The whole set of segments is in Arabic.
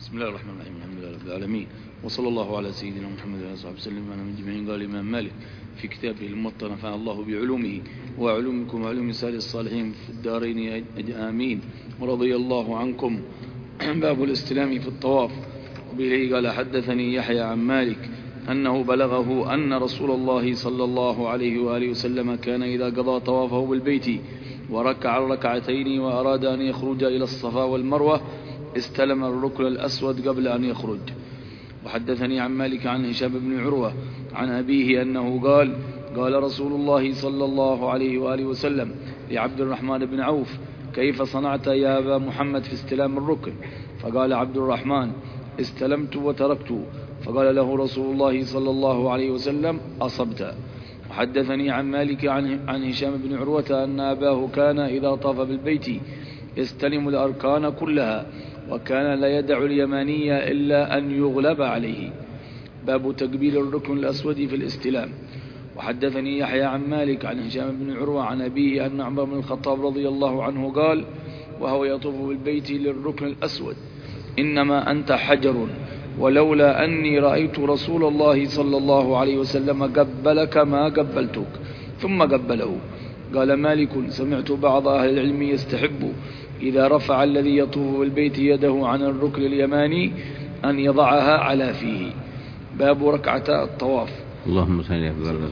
بسم الله الرحمن الرحيم. الحمد لله رب العالمين، وصلى الله على سيدنا محمد وعلى آله وسلم. أنا من جميعين. قال الإمام مالك في كتابه الموطأ: نفعنا الله بعلومه وعلومكم وعلوم سائر الصالحين في الدارين آمين، ورضي الله عنكم. باب الاستلام في الطواف. وبه قال: حدثني يحيى عن مالك أنه بلغه أن رسول الله صلى الله عليه وآله وسلم كان إذا قضى طوافه بالبيت وركع الركعتين وأراد أن يخرج إلى الصفا والمروة استلم الركن الأسود قبل أن يخرج. وحدثني عن مالك عن هشام بن عروة عن أبيه أنه قال: قال رسول الله صلى الله عليه وآله وسلم لعبد الرحمن بن عوف: كيف صنعت يا أبا محمد في استلام الركن؟ فقال عبد الرحمن: استلمت وتركت. فقال له رسول الله صلى الله عليه وسلم: أصبت. وحدثني عن مالك عن هشام بن عروة أن أباه كان إذا طاف بالبيت يستلم الأركان كلها، وكان لا يدع اليمانية إلا أن يغلب عليه. باب تقبيل الركن الأسود في الاستلام. وحدثني يحيى عن مالك عن هشام بن عروة عن أبيه أن عمر بن الخطاب رضي الله عنه قال وهو يطوف بالبيت للركن الأسود: إنما أنت حجر، ولولا أني رأيت رسول الله صلى الله عليه وسلم قبلك ما قبلتك. ثم قبله. قال مالك: سمعت بعض أهل العلم يستحب إذا رفع الذي يطوف بالبيت يده عن الركن اليماني أن يضعها على فيه. باب ركعتا الطواف. اللهم صل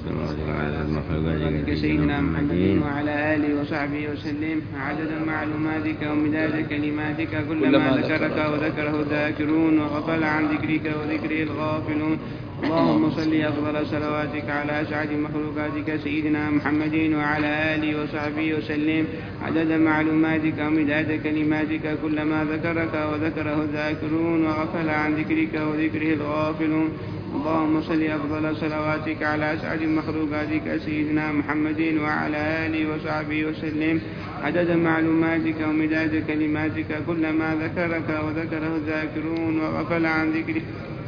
على سيدنا محمد وعلى آله وصحبه وسلم عدد معلوماتك ومداد كلماتك كلما ذكرك وذكره الذاكرون وغفل عن ذكرك وذكره الغافلون. اللهم صل أفضل صلواتك على أسعد مخلوقاتك سيدنا محمد وعلى آله وصحبه وسلم عدد معلوماتك ومداد كلماتك كلما ذكرك وذكره الذاكرون وغفل عن ذكرك وذكره الغافلون. اللهم صل أفضل صلواتك على أسعد مخلوقاتك سيدنا محمد وعلى آله وصحبه وسلم عدد معلوماتك ومداد كلماتك كلما ذكرك وذكره الذاكرون وغفل عن ذكرك.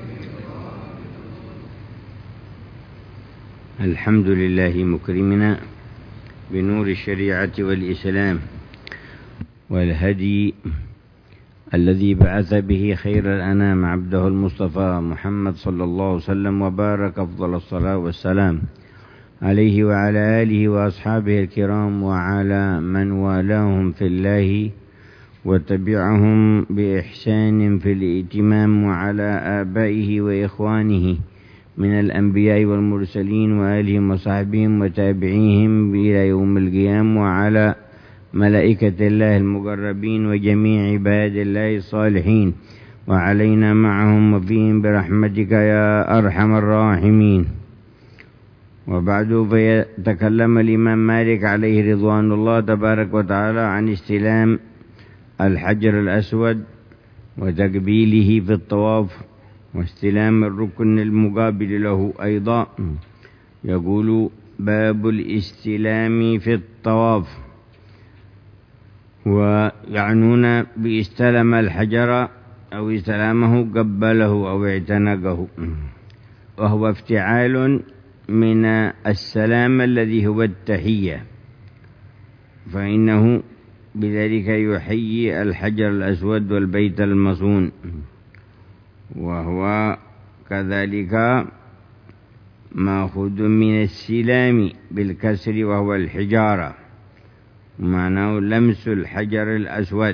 الحمد لله مكرمنا بنور الشريعة والإسلام والهدي الذي بعث به خير الأنام عبده المصطفى محمد صلى الله عليه وسلم، وبارك أفضل الصلاة والسلام عليه وعلى آله وأصحابه الكرام وعلى من والاهم في الله وتبعهم بإحسان في الائتمام، وعلى آبائه وإخوانه من الأنبياء والمرسلين وآلهم وصحبهم وتابعيهم إلى يوم القيامة، وعلى ملائكة الله المقربين وجميع عباد الله الصالحين، وعلينا معهم وفيهم برحمتك يا أرحم الراحمين. وبعد، فيتكلم الإمام مالك عليه رضوان الله تبارك وتعالى عن استلام الحجر الأسود وتقبيله في الطواف، واستلام الركن المقابل له أيضا. يقول: باب الاستلام في الطواف. ويعنون باستلم الحجر أو استلامه قبله أو اعتنقه، وهو افتعال من السلام الذي هو التحية، فإنه بذلك يحيي الحجر الأسود والبيت المصون، وهو كذلك مأخوذ من السلام بالكسر وهو الحجارة، معناه لمس الحجر الأسود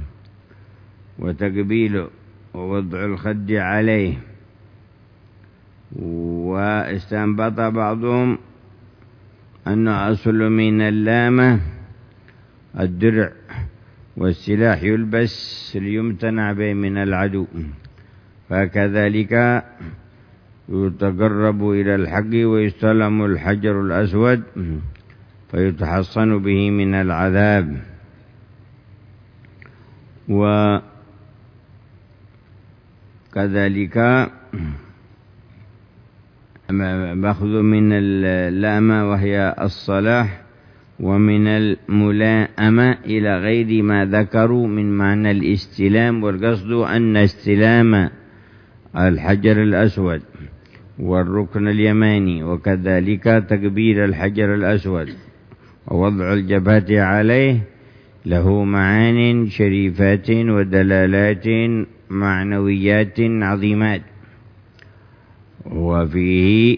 وتقبيله ووضع الخد عليه. واستنبط بعضهم أن أصل من اللامة الدرع، والسلاح يلبس ليمتنع به من العدو، فكذلك يتقرب إلى الحق ويستلم الحجر الأسود فيتحصن به من العذاب. وكذلك مأخذ من اللامة وهي الصلاح، ومن الملائمة إلى غير ما ذكروا من معنى الاستلام، والقصد أن استلام الحجر الأسود والركن اليماني وكذلك تقبيل الحجر الأسود ووضع الجبهة عليه له معان شريفات ودلالات معنويات عظيمات، وفيه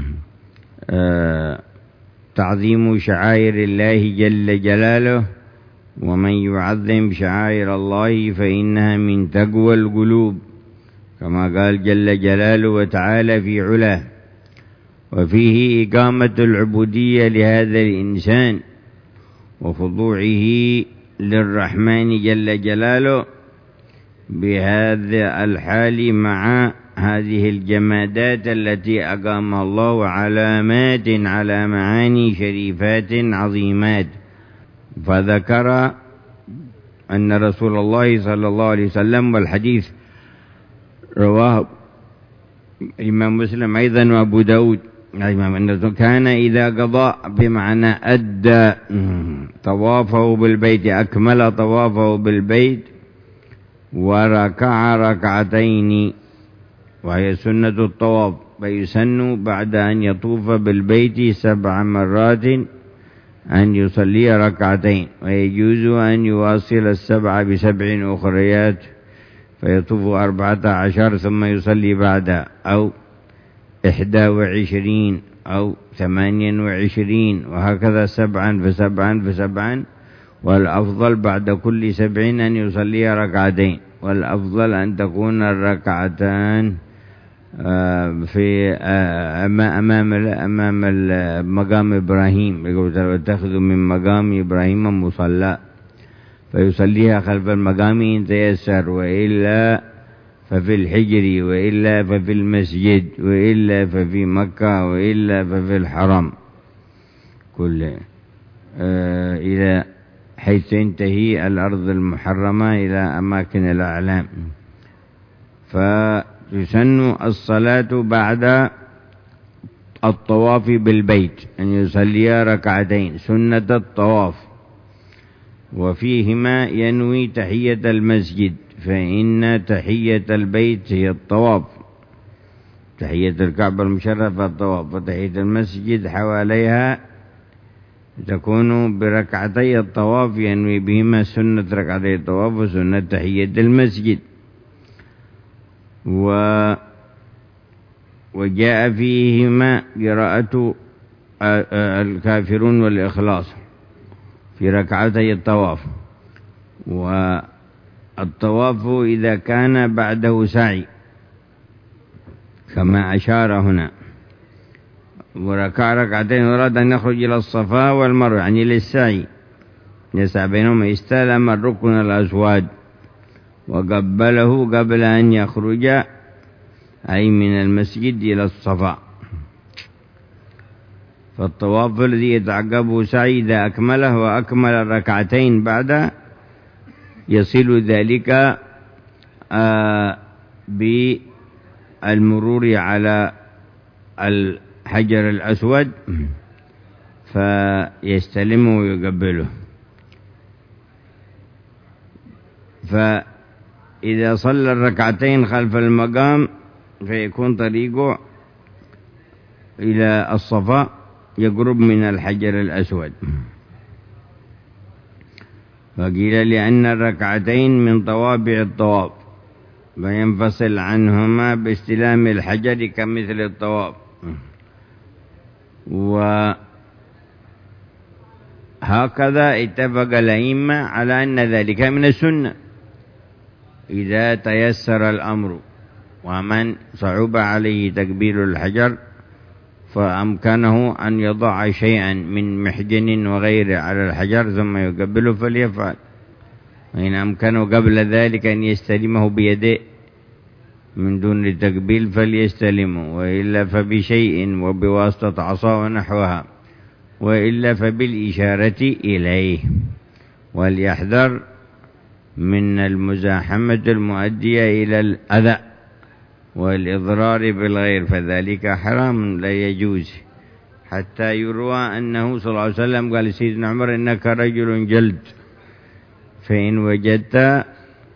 تعظيم شعائر الله جل جلاله، ومن يعظم شعائر الله فإنها من تقوى القلوب، كما قال جل جلاله وتعالى في علاه. وفيه إقامة العبودية لهذا الإنسان وخضوعه للرحمن جل جلاله بهذا الحال مع هذه الجمادات التي أقام الله علامات على معاني شريفات عظيمات. فذكر أن رسول الله صلى الله عليه وسلم، والحديث رواه الإمام مسلم أيضا وأبو داود، أنه كان إذا قضى بمعنى أدى طوافه بالبيت، أكمل طوافه بالبيت وركع ركعتين، وهي سنة الطواف، فيسن بعد أن يطوف بالبيت 7 مرات أن يصلي ركعتين، ويجوز أن يواصل 7 ب7 أخريات فيطوف 14 ثم يصلي بعدها، أو 21 أو 28، وهكذا 7 ف7 ف7. والأفضل بعد كل 7 أن يصلي ركعتين، والأفضل أن تكون الركعتان في أمام مقام إبراهيم، يقول واتخذوا من مقام إبراهيم مصلى، فيصليها خلف المقام إن تيسر، وإلا ففي الحجر، وإلا ففي المسجد، وإلا ففي مكة، وإلا ففي الحرم كله، إلى حيث تنتهي الأرض المحرمة إلى أماكن الأعلام. فتسن الصلاة بعد الطواف بالبيت أن يصلي ركعتين سنة الطواف، وفيهما ينوي تحية المسجد، فإن تحية البيت هي الطواف، تحية الكعبة المشرفة الطواف، وتحية المسجد حواليها تكون بركعتي الطواف، ينوي بهما سنة ركعتي الطواف وسنة تحية المسجد. وجاء فيهما قراءة الكافرون والإخلاص في ركعتي الطواف. والطواف إذا كان بعده سعي كما أشار هنا، وركع ركعتين وراد أن يخرج إلى الصفا والمروة، يعني للسعي، يسعى بينهما، استلم الركن الأسود وقبله قبل أن يخرج أي من المسجد إلى الصفا. فالطواف الذي يتعقبه سعي إذا أكمله وأكمل الركعتين بعد يصل ذلك بالمرور على الحجر الأسود فيستلمه ويقبله. فإذا صلى الركعتين خلف المقام فيكون طريقه إلى الصفا يقرب من الحجر الأسود. فقيل لأن الركعتين من طوابع الطواف فينفصل عنهما باستلام الحجر كمثل الطواف. وهكذا اتفق الأئمة على أن ذلك من السنة إذا تيسر الأمر، ومن صعب عليه تكبير الحجر فأمكنه أن يضع شيئا من محجن وغيره على الحجر ثم يقبله فليفعل، وإن أمكنه قبل ذلك أن يستلمه بيده من دون التقبيل فليستلمه، وإلا فبشيء وبواسطة عصا ونحوها، وإلا فبالإشارة إليه. وليحذر من المزاحمة المؤدية إلى الأذى والإضرار بالغير، فذلك حرام لا يجوز، حتى يروى أنه صلى الله عليه وسلم قال لسيدنا عمر إنك رجل جلد، فإن وجدت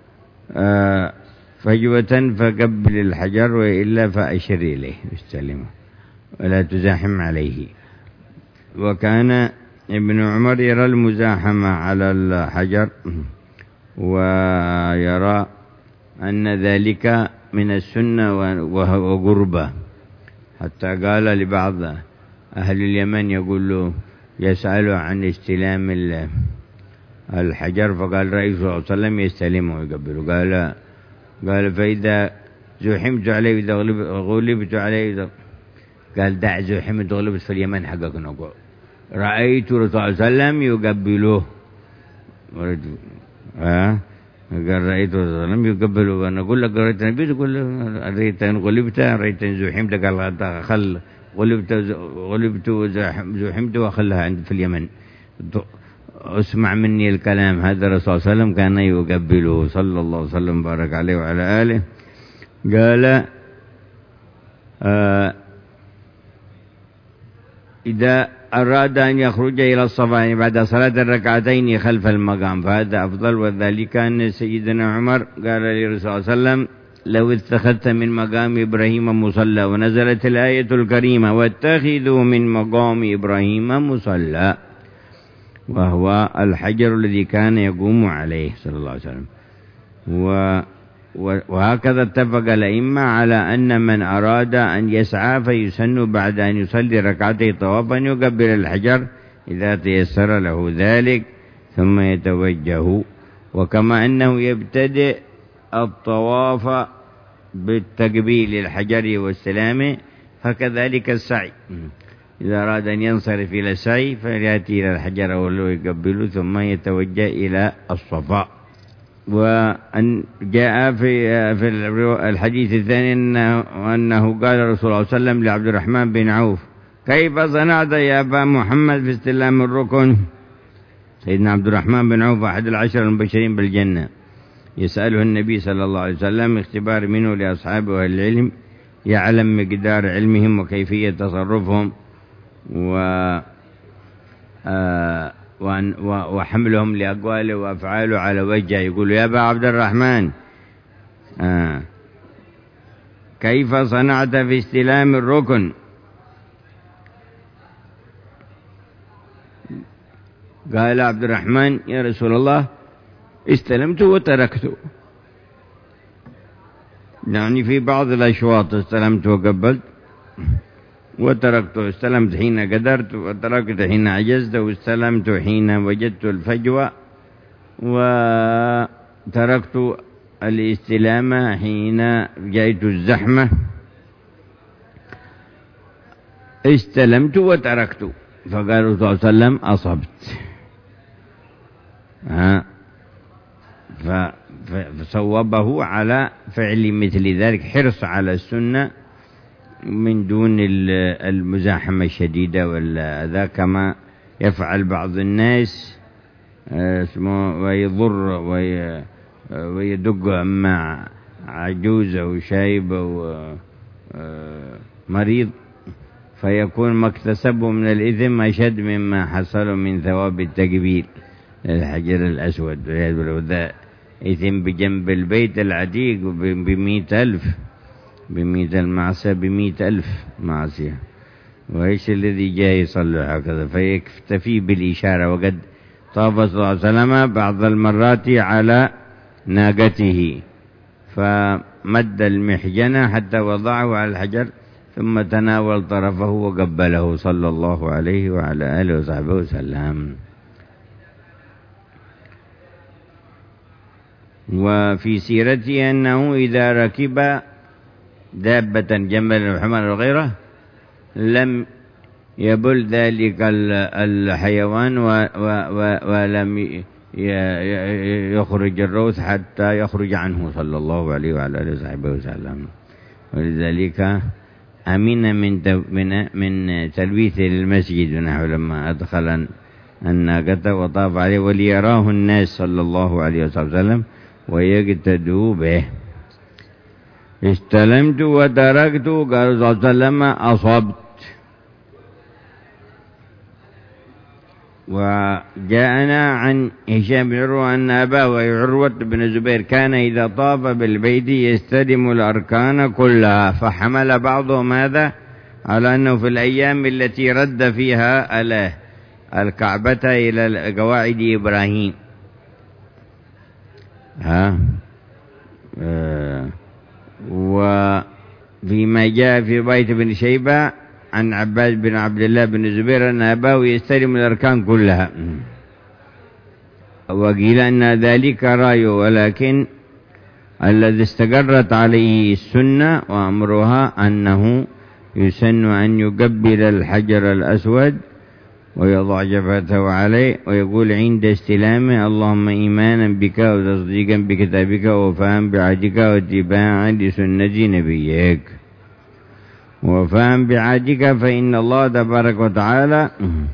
فجوة فقبل الحجر، وإلا فأشر إليه واستلمه ولا تزاحم عليه. وكان ابن عمر يرى المزاحمة على الحجر، ويرى أن ذلك من السنة وقربة، حتى قال لبعض أهل اليمن يقول له يسأله عن استلام الحجر، فقال رأيت صلى الله عليه وسلم يستلمه ويقبله. قال فإذا زحمت عليه إذا غلبت عليه، قال دع زحمت غلبت في اليمن حقك نقول رأيت رسول الله صلى الله عليه وسلم يقبله. قال رأيت رسول الله صلى الله عليه وسلم يقبله، وأنا أقول لك رأيت النبي تقول رأيت أن غلبت رأيت أن زحمت، قال خل غلبت وزحمت وخلها عند في اليمن. اسمع مني الكلام، هذا الرسول صلى الله عليه وسلم كان يقبله صلى الله عليه وسلم بارك عليه وعلى آله. قال إذا أراد أن يخرج إلى الصفا بعد صلاة الركعتين خلف المقام فهذا أفضل، وذلك أن سيدنا عمر قال للرسول صلى الله عليه وسلم لو اتخذت من مقام إبراهيم مصلى، ونزلت الآية الكريمة واتخذوا من مقام إبراهيم مصلى، وهو الحجر الذي كان يقوم عليه صلى الله عليه وسلم. وهكذا اتفق الأئمة على أن من أراد أن يسعى فيسن بعد أن يصلي ركعتي طواف أن يقبل الحجر إذا تيسر له ذلك ثم يتوجه. وكما أنه يبتدئ الطواف بالتقبيل الحجر والسلام فكذلك السعي، إذا أراد أن ينصرف إلى السعي فيأتي إلى الحجر ويقبله ثم يتوجه إلى الصفا. وأن جاء في الحديث الثاني أنه قال رسول الله صلى الله عليه وسلم لعبد الرحمن بن عوف كيف صنعت يا أبا محمد في استلام الركن؟ سيدنا عبد الرحمن بن عوف أحد العشر المبشرين بالجنة، يسأله النبي صلى الله عليه وسلم اختبار منه لأصحابه وأهل العلم، يعلم مقدار علمهم وكيفية تصرفهم وحملهم لأقواله وأفعاله على وجهه. يقول يا أبا عبد الرحمن كيف صنعت في استلام الركن؟ قال عبد الرحمن يا رسول الله استلمت وتركت، يعني في بعض الأشواط استلمت وقبلت وتركت، استلمت حين قدرت وتركت حين عجزت، واستلمت حين وجدت الفجوة، وتركت الاستلام حين جئت الزحمة، استلمت وتركت. فقال صلى الله عليه وسلم أصبت. فصوبه على فعل مثل ذلك، حرص على السنة من دون المزاحمة الشديدة والأذى كما يفعل بعض الناس ويضر ويدق مع عجوز أو شايب أو مريض، فيكون ما اكتسبه من الإثم أشد مما حصل من ثواب التكبير الحجر الأسود. وذا إثم بجنب البيت العتيق ب100,000 المعصية ب100,000 معصية، وإيش الذي جاء يصلي هكذا؟ فيكتفي بالإشارة. وقد طاف صلى الله عليه وسلم بعض المرات على ناقته فمد المحجنة حتى وضعه على الحجر ثم تناول طرفه وقبله صلى الله عليه وعلى آله وصحبه وسلم. وفي سيرته أنه إذا ركب دابة جمل وحمار وغيره لم يبل ذلك الحيوان ولم يخرج الروث حتى يخرج عنه صلى الله عليه وعلى آله وصحبه وسلم. ولذلك أمن من تلويث للمسجد ونحو لما أدخل الناقة وطاف عليه وليراه الناس صلى الله عليه وسلم ويقتدوا به. استلمت وتركت، قال صلى الله عليه وسلم أصبت. وجاءنا عن هشام بن عروة أن أباه عروة بن الزبير كان إذا طاف بالبيت يستلم الأركان كلها، فحمل بعضهم هذا على أنه في الأيام التي رد فيها الكعبة إلى قواعد إبراهيم وفيما جاء في رواية ابن شيبة عن عباد بن عبد الله بن الزبير أن أباه يستلم الأركان كلها، وقيل أن ذلك رأي، ولكن الذي استقرت عليه السنة وأمرها أنه يسن أن يقبل الحجر الأسود ويضع جبهته عليه ويقول عند استلامه: اللهم إيمانا بك وتصديقا بكتابك ووفاء بعهدك واتباعا لسنة نبيك. ووفاء بعهدك فإن الله تبارك وتعالى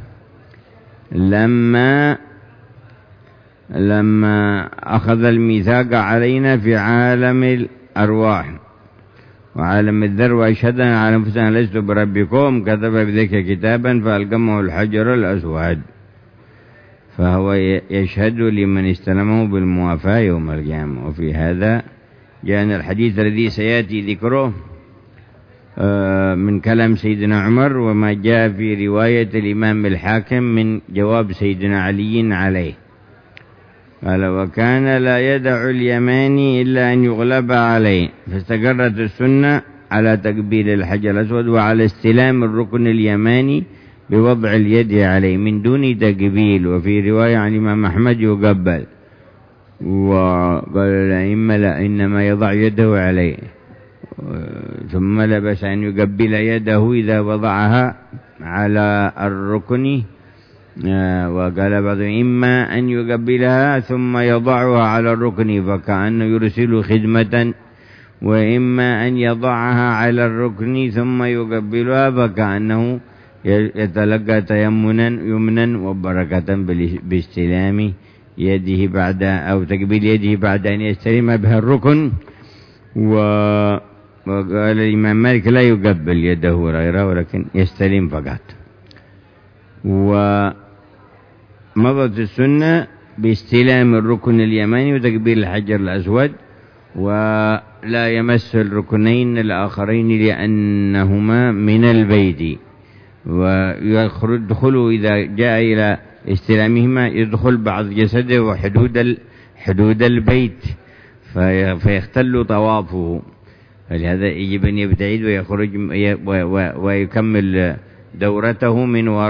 لما أخذ الميثاق علينا في عالم الأرواح وعالم الذر وأشهدنا على أنفسنا لست بربكم كتب بذلك كتابا فألقمه الحجر الأسود، فهو يشهد لمن استلمه بالموافاة يوم القيامة. وفي هذا جاءنا الحديث الذي سيأتي ذكره من كلام سيدنا عمر، وما جاء في رواية الإمام الحاكم من جواب سيدنا علي عليه، قال: وكان لا يدع اليماني إلا أن يغلب عليه، فاستقرت السنة على تقبيل الحجر الأسود وعلى استلام الركن اليماني بوضع اليد عليه من دون تقبيل. وفي رواية عن الإمام أحمد يقبل، وقال الأئمة لا، إنما يضع يده عليه، ثم لبس أن يقبل يده إذا وضعها على الركن، وقال بعض إما أن يقبلها ثم يضعها على الركن فكأنه يرسل خدمة، وإما أن يضعها على الركن ثم يقبلها فكأنه يتلقى يمنا وبركة باستلام يده بعد أو تقبيل يده بعد أن يستلم بها الركن. وقال الإمام مالك لا يقبل يده غيره ولكن يستلم فقط. ومضت السنة باستلام الركن اليماني وتقبيل الحجر الأسود، ولا يمس الركنين الآخرين لأنهما من البيت، ويدخل إذا جاء إلى استلامهما يدخل بعض جسده وحدود البيت فيختل طوافه، فلهذا يجب أن يبتعد ويخرج ويكمل دورته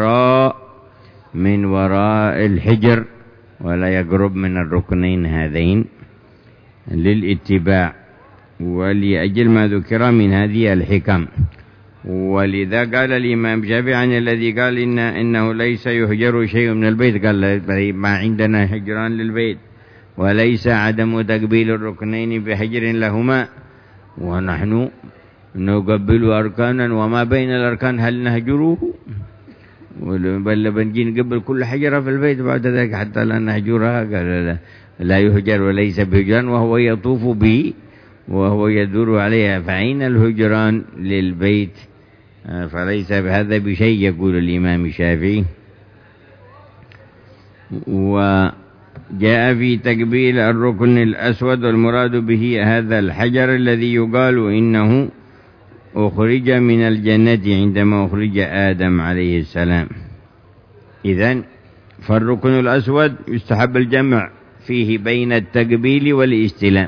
من وراء الحجر ولا يقرب من الركنين هذين للاتباع، ولأجل ما ذكر من هذه الحكم. ولذا قال الإمام شافعي عن الذي قال إنه ليس يهجر شيء من البيت، قال ما عندنا هجران للبيت، وليس عدم تقبيل الركنين بحجر لهما، ونحن نقبل أركانا وما بين الأركان هل نهجره؟ بل بنجي نقبل كل حجرة في البيت بعد ذلك حتى لا نهجرها. قال لا يهجر وليس بهجران وهو يطوف به وهو يدور عليها، فأين الهجران للبيت؟ فليس بهذا بشيء، يقول الإمام الشافعي. وجاء في تقبيل الركن الأسود والمراد به هذا الحجر الذي يقال إنه أخرج من الجنة عندما أخرج آدم عليه السلام. إذن فالركن الأسود يستحب الجمع فيه بين التقبيل والاستلام.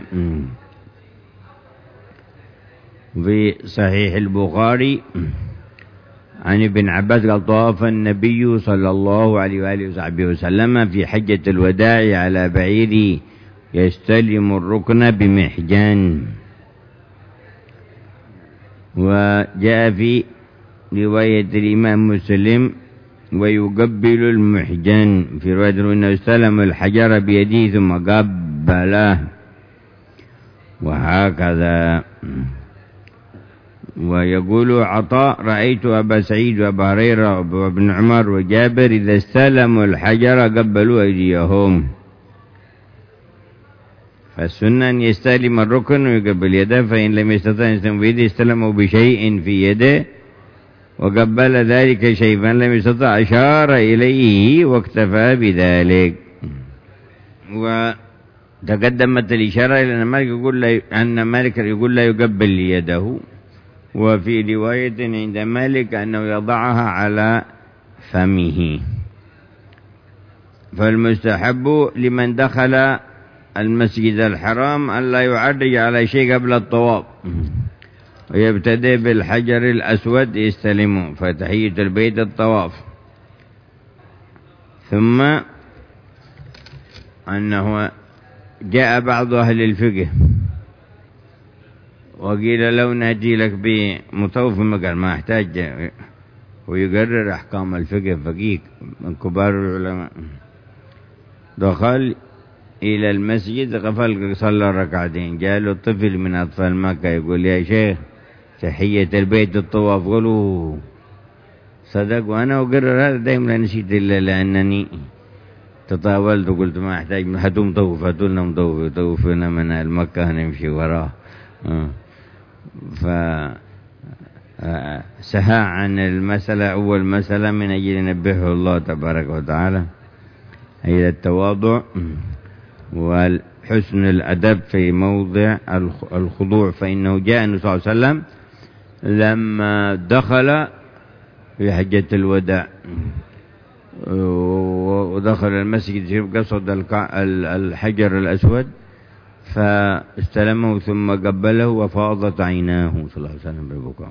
في صحيح البخاري عن ابن عباس قال: طاف النبي صلى الله عليه وآله وصحبه وسلم في حجة الوداع على بعير يستلم الركن بمحجان. وجاء في رواية الإمام مسلم: ويقبل المحجان، في رواية أنه استلم الحجر بيده ثم قبله، وهكذا. ويقول عطاء: رأيت أبا سعيد وأبا هريرة وابن عمر وجابر إذا استلموا الحجر قبلوا أيديهم. فالسنة أن يستلم الركن ويقبل يده، فإن لم يستطع أن يستلم بيده استلموا بشيء في يده وقبل ذلك شيء، فإن لم يستطع أشار إليه واكتفى بذلك. وتقدمت الإشارة إلى أن مالك يقول لا يقبل يده، وفي رواية عند مالك أنه يضعها على فمه. فالمستحب لمن دخل المسجد الحرام ألا يعرج على شيء قبل الطواف، ويبتدئ بالحجر الأسود يستلمه، فتحية البيت الطواف. ثم أنه جاء بعض أهل الفقه وقيل لو نأتي لك بمطوف مقال ما احتاج، ويقرر أحكام الفقه فقيه من كبار العلماء. دخل إلى المسجد قفل صلى ركعتين، جاء له طفل من أطفال مكة يقول يا شيخ تحية البيت الطواف، قالوا صدق وأنا أقرر هذا دائما لا نسيت إلا لأنني تطاولت وقلت ما أحتاج هاتوا مطوف، هاتوا لنا مطوف يطوفنا من المكة نمشي وراه. فسهى عن المسألة، أول مسألة من أجل ينبهه الله تبارك وتعالى إلى التواضع وحسن الأدب في موضع الخضوع. فإنه جاء النبي صلى الله عليه وسلم لما دخل في حجة الوداع ودخل المسجد قصد الحجر الأسود فاستلمه ثم قبله وفاضت عيناه صلى الله عليه وسلم بالبكاء.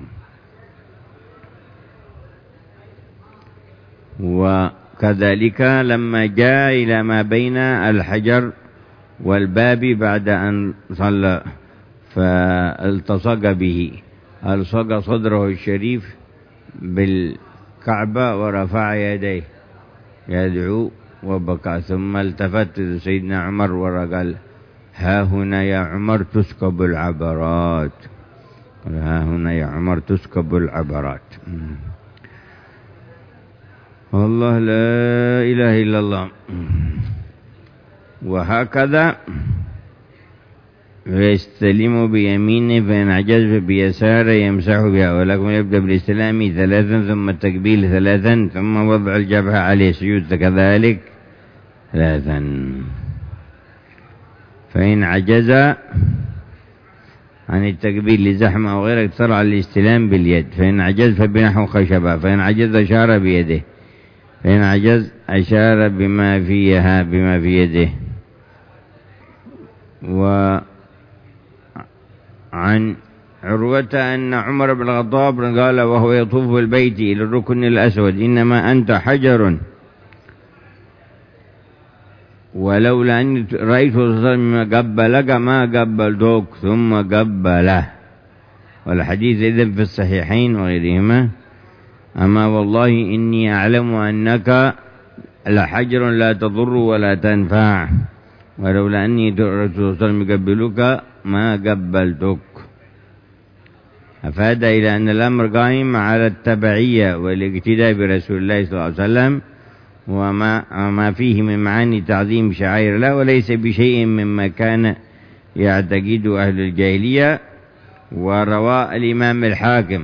وكذلك لما جاء إلى ما بين الحجر والباب بعد أن صلى فالتصق به، ألصق صدره الشريف بالكعبة ورفع يديه يدعو وبكى، ثم التفت سيدنا عمر وقال ها هنا يا عمر تسكب العبرات، ها هنا يا عمر تسكب العبرات. والله لا إله إلا الله. وهكذا يستلم بيمينه، فإن عجز بيساره يمسح بها، ولكم يبدأ بالاستلام 3 ثم التقبيل 3 ثم وضع الجبهة عليه سجود كذلك 3. فإن عجز عن التقبيل لزحمة أو غيره اقتصر على الاستلام باليد، فإن عجز فبنحو خشبة، فإن عجز أشار بيده، فإن عجز أشار بما في يده. وعن عروة أن عمر بن الخطاب قال وهو يطوف البيت إلى الركن الأسود إنما أنت حجر، ولولا أني رأيت قبلك ما قبلتك ثم قبله. والحديث إذن في الصحيحين وغيرهما. أما والله إني أعلم أنك لحجر لا تضر ولا تنفع، ولولا أني رأيت صلى الله عليه وسلم يقبلك ما قبلتك. أفاد إلى أن الأمر قائم على التبعية والاقتداء برسول الله صلى الله عليه وسلم وما فيه من معاني تعظيم شعائر الله، وليس بشيء مما كان يعتقد أهل الجاهلية. وروى الإمام الحاكم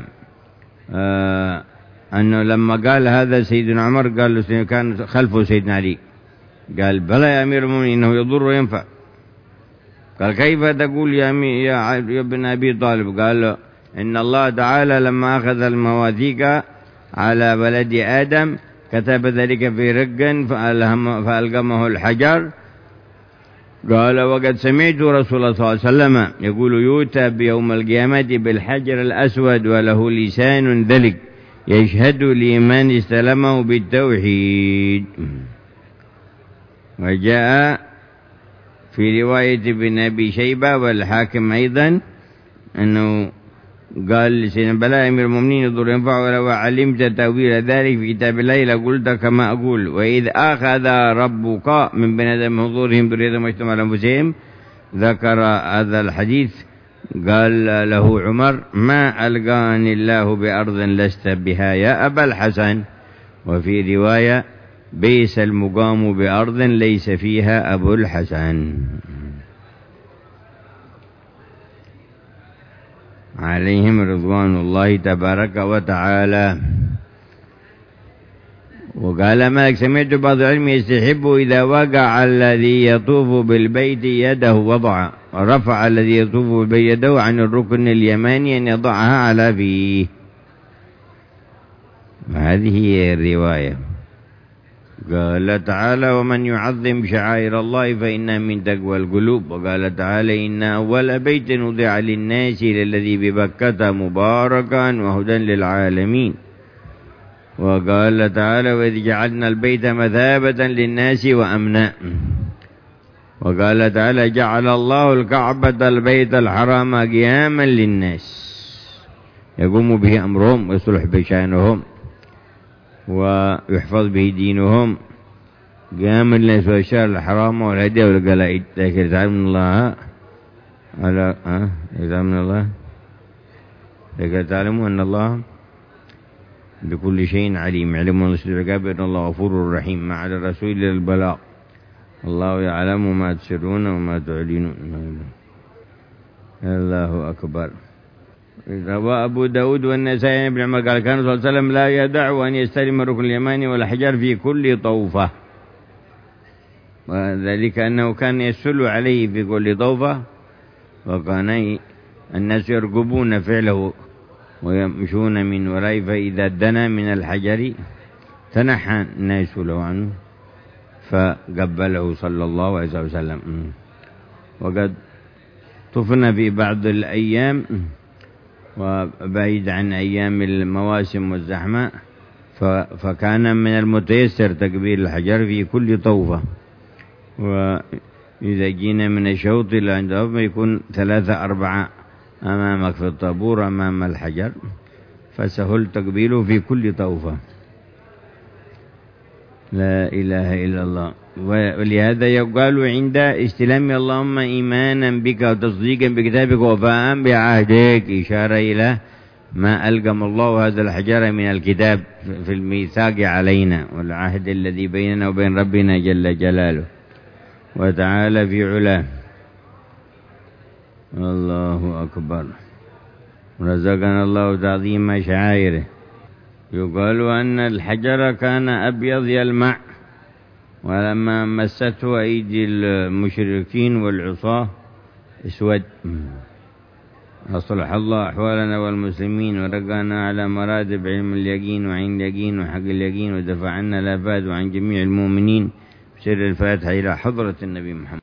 أنه لما قال هذا سيدنا عمر قال له كان خلفه سيدنا علي، قال بلى يا أمير المؤمنين إنه يضر وينفع. قال كيف تقول يا ابن أبي طالب؟ قال له إن الله تعالى لما أخذ المواثيق على ولد آدم كتب ذلك في رق فألقمه الحجر. قال وقد سمعت رسول الله صلى الله عليه وسلم يقول يؤتى بيوم القيامة بالحجر الأسود وله لسان ذلك يشهد لمن استلمه بالتوحيد. وجاء في رواية ابن أبي شيبة والحاكم أيضا أنه قال سيدنا بلى أمير المؤمنين يضر ينفع، ولو علمت تأويل ذلك في كتاب الله لقلت كما أقول. وإذ أخذ ربك من بني آدم من ظهورهم ذريتهم واجتمعوا على أنفسهم، ذكر هذا الحديث. قال له عمر ما ألقاني الله بأرض لست بها يا أبا الحسن. وفي رواية بئس المقام بأرض ليس فيها أبو الحسن. عليهم رضوان الله تبارك وتعالى. وقال مالك سمعت بعض العلم يستحب إذا وقع الذي يطوف بالبيت يده وضع، ورفع الذي يطوف بالبيت يده عن الركن اليماني أن يضعها على فيه. هذه هي الرواية. قال تعالى ومن يعظم شعائر الله فإنها من تقوى القلوب. وقال تعالى إن أول بيت وضع للناس للذي ببكة مباركا وهدى للعالمين. وقال تعالى وإذ جعلنا البيت مثابة للناس وأمنا. وقال تعالى جعل الله الكعبة البيت الحرام قياما للناس يقوم به أمرهم ويصلح بشأنهم ويحفظ به دينهم قياما للناس والشهر الحرام والهدي والقلائد. لكن تعلم الله على تعلم الله لكن تعلموا أن الله بكل شيء عليم. علم ونصر العقاب أن الله غفور رحيم. ما على الرسول إلا البلاغ الله يعلم ما تسرون وما تعلنون. الله أكبر. روى أبو داود والنسائي بن عمر قال كان صلى الله عليه وسلم لا يدع أن يستلم الركن اليماني والحجر في كل طوفة. وذلك أنه كان يسل عليه في كل طوفة وكان الناس يرقبون فعله ويمشون من ورائه فإذا دنا من الحجر تنحى الناس له عنه فقبله صلى الله عليه وسلم. وقد طفنا في بعض الأيام وبعيد عن أيام المواسم والزحمة فكان من المتيسر تكبير الحجر في كل طوفة. وإذا جينا من الشوط إلى عند طوفة يكون 3-4 أمامك في الطابور أمام الحجر فسهل تقبيله في كل طوفة. لا إله إلا الله. ولهذا يقال عند استلام اللهم إيمانا بك وتصديقا بكتابك وفاء بعهدك إشارة إلى ما ألقم الله هذا الحجر من الكتاب في الميثاق علينا والعهد الذي بيننا وبين ربنا جل جلاله وتعالى في علاه. الله أكبر. رزقنا الله تعظيم شعائره. يقال أن الحجر كان أبيض يلمع ولما مسته أيدي المشركين والعصاة اسود. أصلح الله أحوالنا والمسلمين ورقانا على مراتب علم اليقين وعين اليقين وحق اليقين ودفع عنا الآفات عن جميع المؤمنين بسر الفاتحة إلى حضرة النبي محمد.